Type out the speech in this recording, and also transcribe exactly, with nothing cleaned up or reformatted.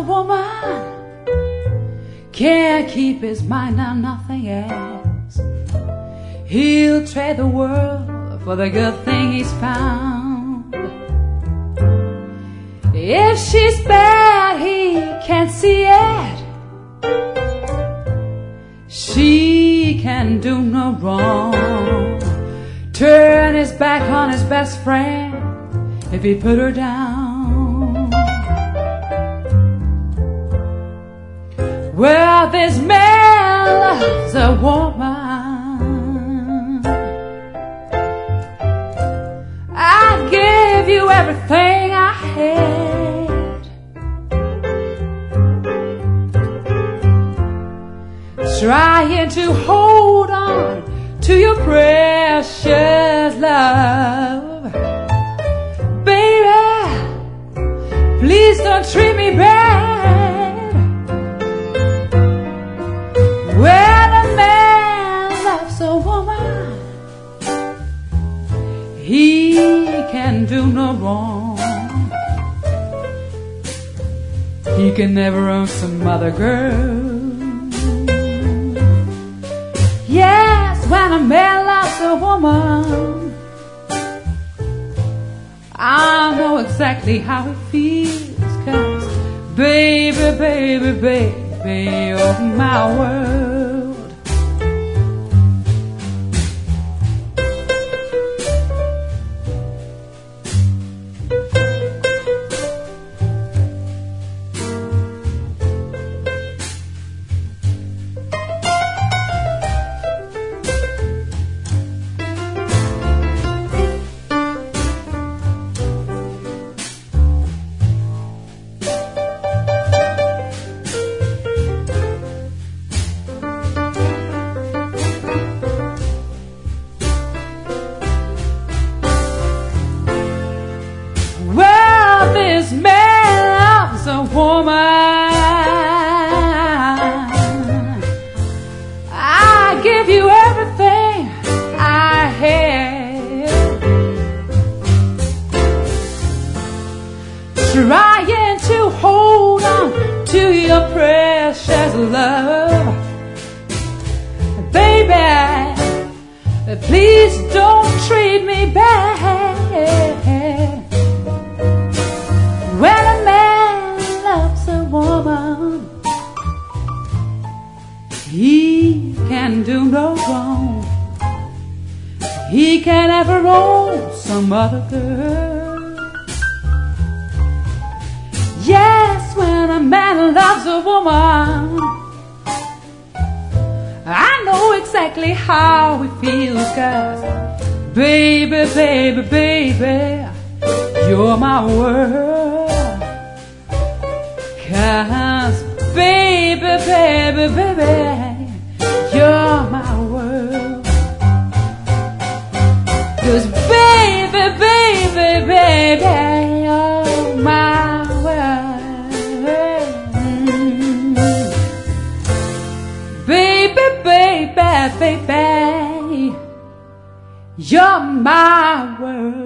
woman can't keep his mind on nothing else. He'll trade the world for the good thing he's found. If she's bad, he can't see it. She can do no wrong. Turn his back on his best friend if he put her down. Well, this man loves a woman. I'd give you everything I had. Trying to hold on to your precious love. Baby, please don't treat me bad. When a man loves a woman, he can do no wrong. He can never own some other girl. Yes, when a man loves a woman, I know exactly how it feels. 'Cause baby, baby, baby, you're my world. This man loves a woman. I give you everything I had. Trying to hold on to your precious love. Baby, please don't treat me bad. When a man loves a woman, he can do no wrong. He can never own some other girl. Yes, when a man loves a woman, I know exactly how it feels. 'Cause baby, baby, baby, you're my world. 'Cause baby, baby, baby, you're my world. 'Cause baby, baby, baby, you're my world. Baby, baby, baby, you're my world.